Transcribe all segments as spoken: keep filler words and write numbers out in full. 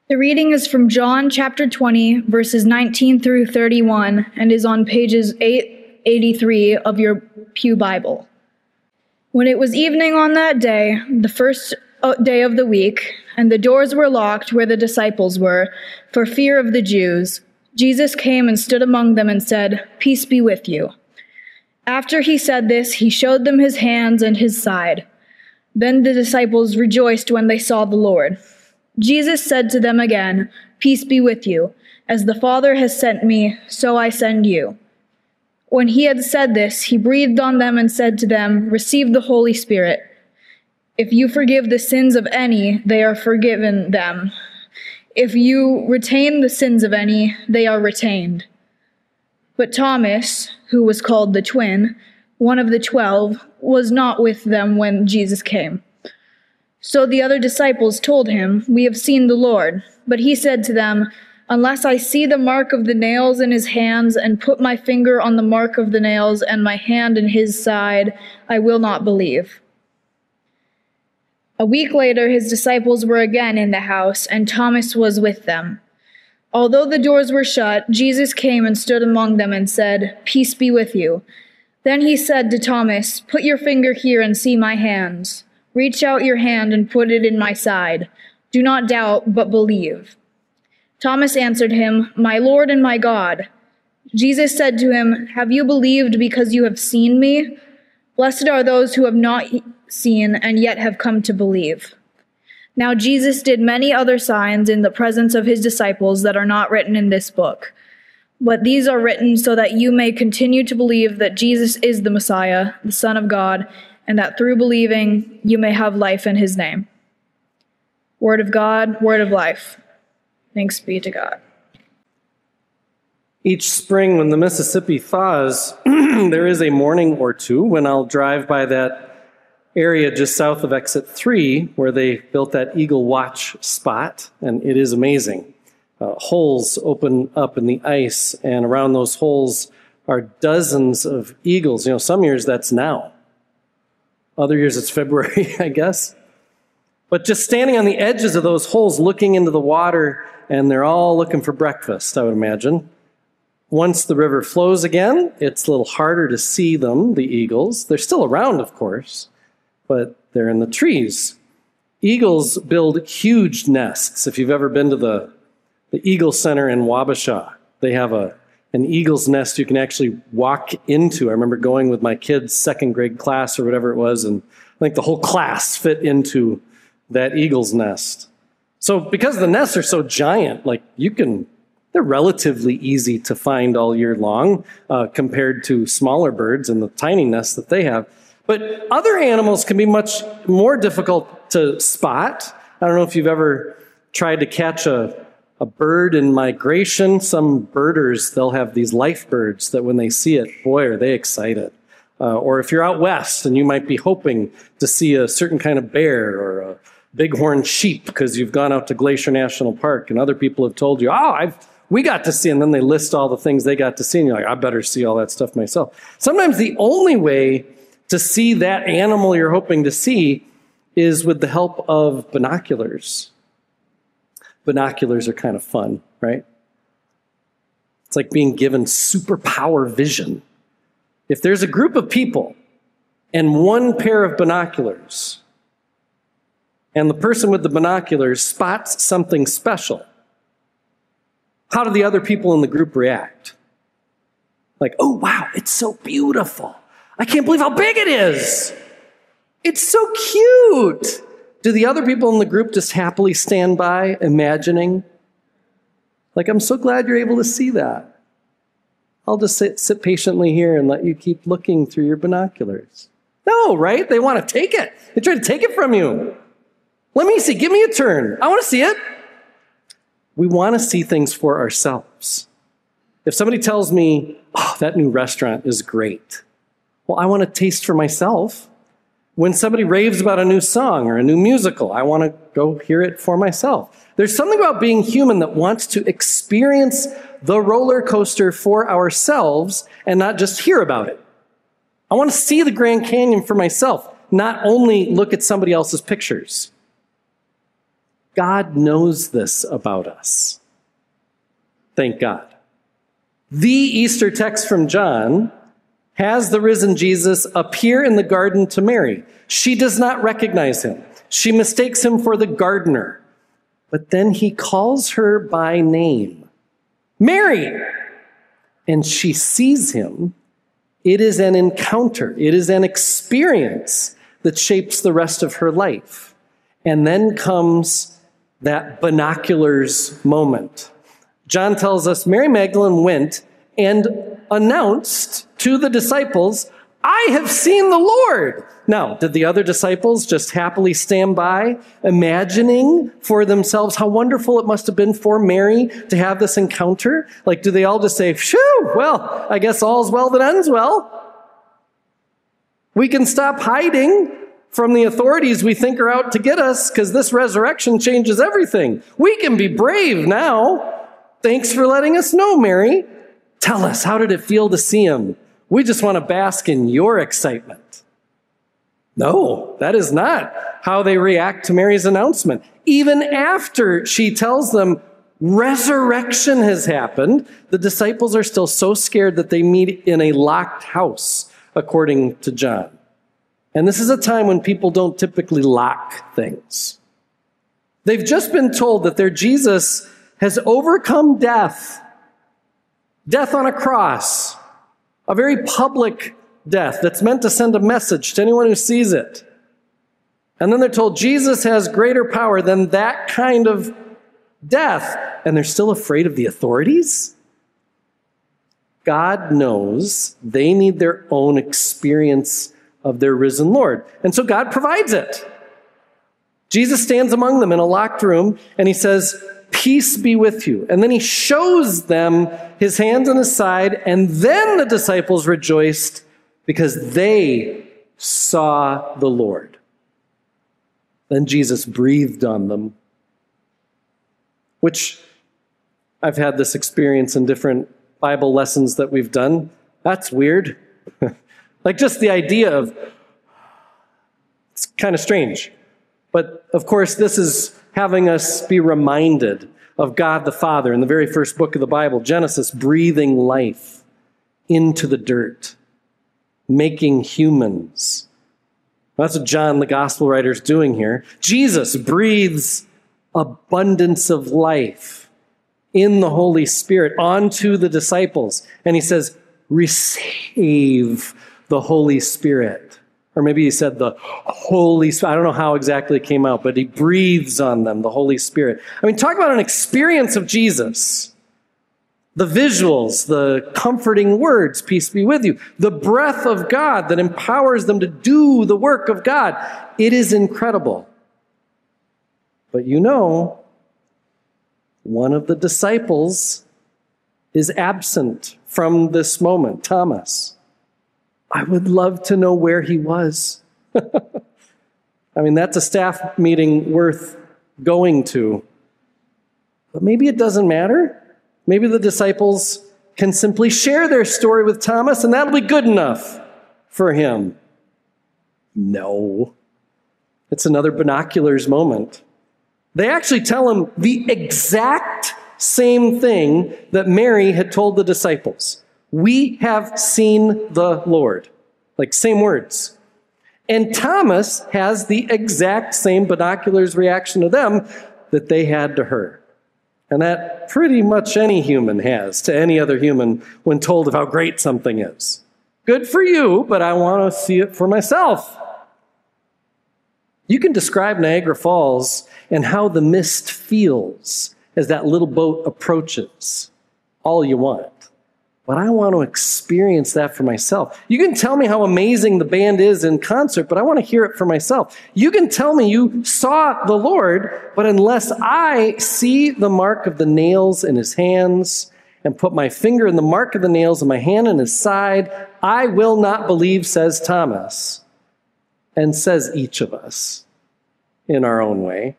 The reading is from John chapter twenty, verses nineteen through thirty-one, and is on pages eight eighty-three of your Pew Bible. When it was evening on that day, the first day of the week, and the doors were locked where the disciples were, for fear of the Jews, Jesus came and stood among them and said, "Peace be with you." After he said this, he showed them his hands and his side. Then the disciples rejoiced when they saw the Lord. Jesus said to them again, "Peace be with you. As the Father has sent me, so I send you." When he had said this, he breathed on them and said to them, "Receive the Holy Spirit. If you forgive the sins of any, they are forgiven them. If you retain the sins of any, they are retained." But Thomas, who was called the twin, one of the twelve, was not with them when Jesus came. So the other disciples told him, "We have seen the Lord." But he said to them, "Unless I see the mark of the nails in his hands and put my finger on the mark of the nails and my hand in his side, I will not believe." A week later, his disciples were again in the house, and Thomas was with them. Although the doors were shut, Jesus came and stood among them and said, "Peace be with you." Then he said to Thomas, "Put your finger here and see my hands. Reach out your hand and put it in my side. Do not doubt, but believe." Thomas answered him, "My Lord and my God." Jesus said to him, "Have you believed because you have seen me? Blessed are those who have not seen and yet have come to believe." Now Jesus did many other signs in the presence of his disciples that are not written in this book. But these are written so that you may continue to believe that Jesus is the Messiah, the Son of God, and that through believing you may have life in his name. Word of God, word of life. Thanks be to God. Each spring when the Mississippi thaws, there is a morning or two when I'll drive by that area just south of exit three where they built that Eagle Watch spot, and it is amazing. Uh, holes open up in the ice, and around those holes are dozens of eagles. You know, some years that's now. Other years it's February, I guess. But just standing on the edges of those holes, looking into the water, and they're all looking for breakfast, I would imagine. Once the river flows again, it's a little harder to see them, the eagles. They're still around, of course, but they're in the trees. Eagles build huge nests. If you've ever been to the, the Eagle Center in Wabasha, they have a an eagle's nest you can actually walk into. I remember going with my kids' second grade class or whatever it was, and I think the whole class fit into that eagle's nest. So because the nests are so giant, like you can, they're relatively easy to find all year long uh, compared to smaller birds and the tiny nests that they have. But other animals can be much more difficult to spot. I don't know if you've ever tried to catch a A bird in migration. Some birders, they'll have these life birds that when they see it, boy, are they excited. Uh, or if you're out west and you might be hoping to see a certain kind of bear or a bighorn sheep because you've gone out to Glacier National Park and other people have told you, oh, I've we got to see, and then they list all the things they got to see, and you're like, I better see all that stuff myself. Sometimes the only way to see that animal you're hoping to see is with the help of binoculars. Binoculars are kind of fun, right? It's like being given superpower vision. If there's a group of people and one pair of binoculars, and the person with the binoculars spots something special, how do the other people in the group react? Like, oh, wow, it's so beautiful. I can't believe how big it is. It's so cute. Do the other people in the group just happily stand by, imagining, like, I'm so glad you're able to see that. I'll just sit, sit patiently here and let you keep looking through your binoculars. No, right? They want to take it. They try to take it from you. Let me see. Give me a turn. I want to see it. We want to see things for ourselves. If somebody tells me, oh, that new restaurant is great, well, I want to taste for myself. When somebody raves about a new song or a new musical, I want to go hear it for myself. There's something about being human that wants to experience the roller coaster for ourselves and not just hear about it. I want to see the Grand Canyon for myself, not only look at somebody else's pictures. God knows this about us. Thank God. The Easter text from John has the risen Jesus appear in the garden to Mary. She does not recognize him. She mistakes him for the gardener. But then he calls her by name, Mary! And she sees him. It is an encounter. It is an experience that shapes the rest of her life. And then comes that binoculars moment. John tells us Mary Magdalene went and announced to the disciples, I have seen the Lord. Now, did the other disciples just happily stand by, imagining for themselves how wonderful it must have been for Mary to have this encounter? Like, do they all just say, phew, well, I guess all's well that ends well. We can stop hiding from the authorities we think are out to get us because this resurrection changes everything. We can be brave now. Thanks for letting us know, Mary. Tell us, how did it feel to see him? We just want to bask in your excitement. No, that is not how they react to Mary's announcement. Even after she tells them resurrection has happened, the disciples are still so scared that they meet in a locked house, according to John. And this is a time when people don't typically lock things. They've just been told that their Jesus has overcome death, death on a cross, a very public death that's meant to send a message to anyone who sees it. And then they're told Jesus has greater power than that kind of death, and they're still afraid of the authorities? God knows they need their own experience of their risen Lord. And so God provides it. Jesus stands among them in a locked room, and he says, peace be with you. And then he shows them his hands and his side, and then the disciples rejoiced because they saw the Lord. Then Jesus breathed on them, which I've had this experience in different Bible lessons that we've done. That's weird. Like just the idea of, it's kind of strange. But of course, this is having us be reminded of God the Father in the very first book of the Bible, Genesis, breathing life into the dirt, making humans. That's what John, the gospel writer, is doing here. Jesus breathes abundance of life in the Holy Spirit onto the disciples. And he says, receive the Holy Spirit. Or maybe he said the Holy Spirit. I don't know how exactly it came out, but he breathes on them, the Holy Spirit. I mean, talk about an experience of Jesus. The visuals, the comforting words, peace be with you. The breath of God that empowers them to do the work of God. It is incredible. But you know, one of the disciples is absent from this moment, Thomas. I would love to know where he was. I mean, that's a staff meeting worth going to. But maybe it doesn't matter. Maybe the disciples can simply share their story with Thomas, and that'll be good enough for him. No. It's another binoculars moment. They actually tell him the exact same thing that Mary had told the disciples. We have seen the Lord. Like, same words. And Thomas has the exact same binoculars reaction to them that they had to her. And that pretty much any human has to any other human when told of how great something is. Good for you, but I want to see it for myself. You can describe Niagara Falls and how the mist feels as that little boat approaches all you want. But I want to experience that for myself. You can tell me how amazing the band is in concert, but I want to hear it for myself. You can tell me you saw the Lord, but unless I see the mark of the nails in his hands and put my finger in the mark of the nails and my hand in his side, I will not believe, says Thomas, and says each of us in our own way.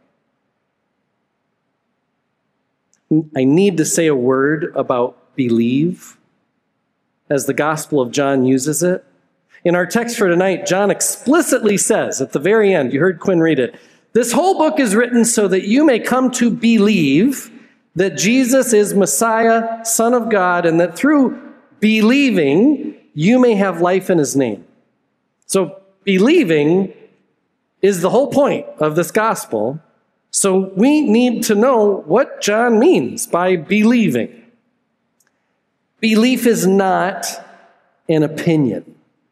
I need to say a word about believe, as the Gospel of John uses it. In our text for tonight, John explicitly says at the very end, you heard Quinn read it, This whole book is written so that you may come to believe that Jesus is Messiah, Son of God, and that through believing, you may have life in his name. So believing is the whole point of this gospel. So we need to know what John means by believing. Belief is not an opinion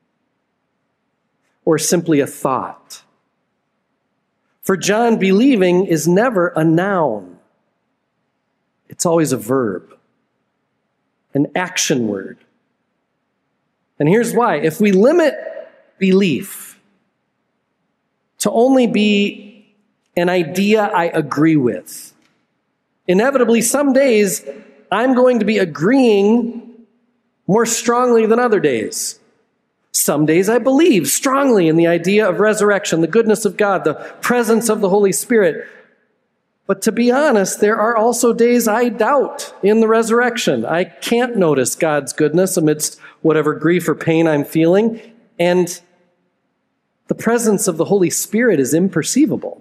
or simply a thought. For John, believing is never a noun. It's always a verb, an action word. And here's why. If we limit belief to only be an idea I agree with, inevitably some days I'm going to be agreeing more strongly than other days. Some days I believe strongly in the idea of resurrection, the goodness of God, the presence of the Holy Spirit. But to be honest, there are also days I doubt in the resurrection. I can't notice God's goodness amidst whatever grief or pain I'm feeling, and the presence of the Holy Spirit is imperceivable.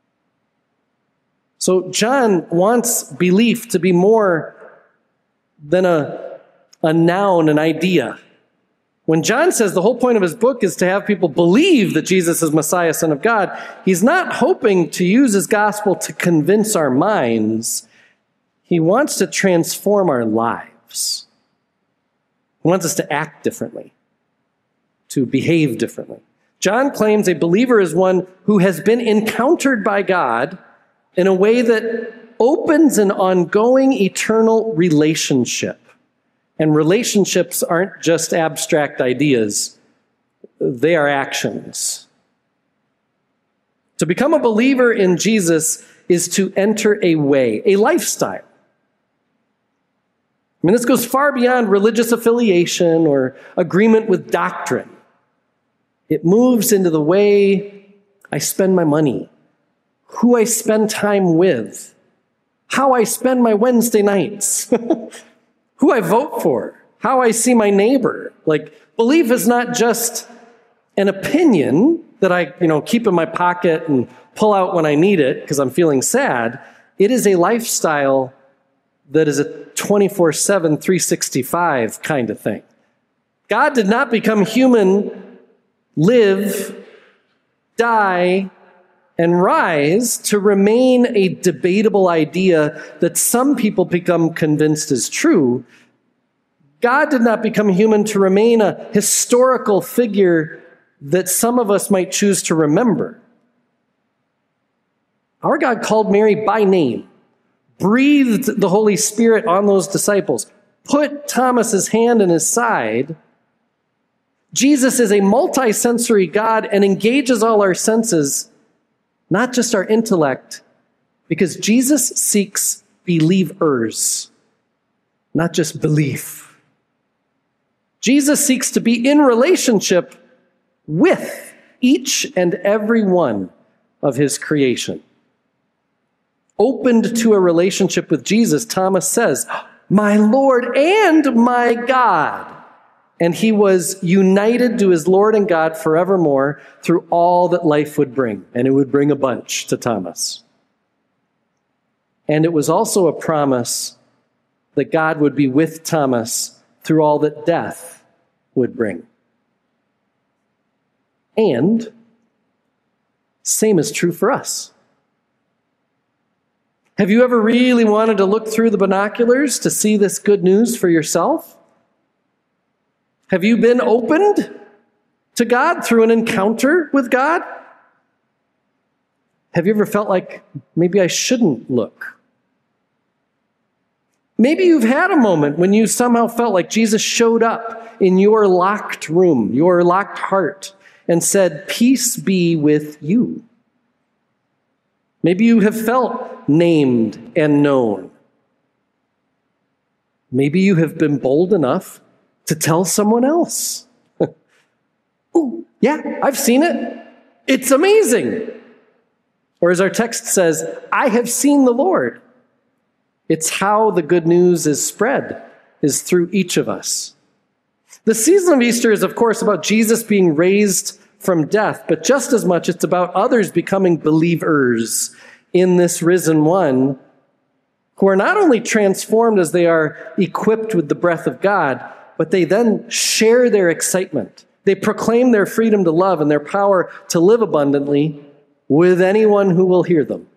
So John wants belief to be more than a, a noun, an idea. When John says the whole point of his book is to have people believe that Jesus is Messiah, Son of God, he's not hoping to use his gospel to convince our minds. He wants to transform our lives. He wants us to act differently, to behave differently. John claims a believer is one who has been encountered by God in a way that opens an ongoing eternal relationship. And relationships aren't just abstract ideas. They are actions. To become a believer in Jesus is to enter a way, a lifestyle. I mean, this goes far beyond religious affiliation or agreement with doctrine. It moves into the way I spend my money, who I spend time with, how I spend my Wednesday nights, who I vote for, how I see my neighbor. Like, belief is not just an opinion that I, you know, keep in my pocket and pull out when I need it because I'm feeling sad. It is a lifestyle that is a twenty-four seven, three sixty-five kind of thing. God did not become human, live, die, and rise to remain a debatable idea that some people become convinced is true. God did not become human to remain a historical figure that some of us might choose to remember. Our God called Mary by name, breathed the Holy Spirit on those disciples, put Thomas's hand in his side. Jesus is a multi-sensory God and engages all our senses, not just our intellect, because Jesus seeks believers, not just belief. Jesus seeks to be in relationship with each and every one of his creation. Opened to a relationship with Jesus, Thomas says, "My Lord and my God." And he was united to his Lord and God forevermore through all that life would bring. And it would bring a bunch to Thomas. And it was also a promise that God would be with Thomas through all that death would bring. And same is true for us. Have you ever really wanted to look through the binoculars to see this good news for yourself? Have you been opened to God through an encounter with God? Have you ever felt like maybe I shouldn't look? Maybe you've had a moment when you somehow felt like Jesus showed up in your locked room, your locked heart, and said, "Peace be with you." Maybe you have felt named and known. Maybe you have been bold enough to tell someone else. "Oh, yeah, I've seen it. It's amazing." Or as our text says, "I have seen the Lord." It's how the good news is spread, is through each of us. The season of Easter is, of course, about Jesus being raised from death, but just as much it's about others becoming believers in this risen one, who are not only transformed as they are equipped with the breath of God, but they then share their excitement. They proclaim their freedom to love and their power to live abundantly with anyone who will hear them.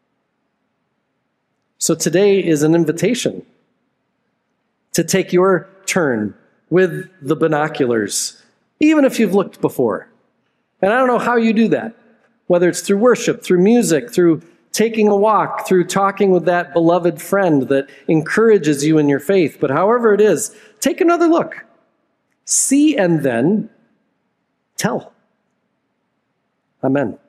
So today is an invitation to take your turn with the binoculars, even if you've looked before. And I don't know how you do that, whether it's through worship, through music, through taking a walk, through talking with that beloved friend that encourages you in your faith. But however it is, take another look. See and then tell. Amen.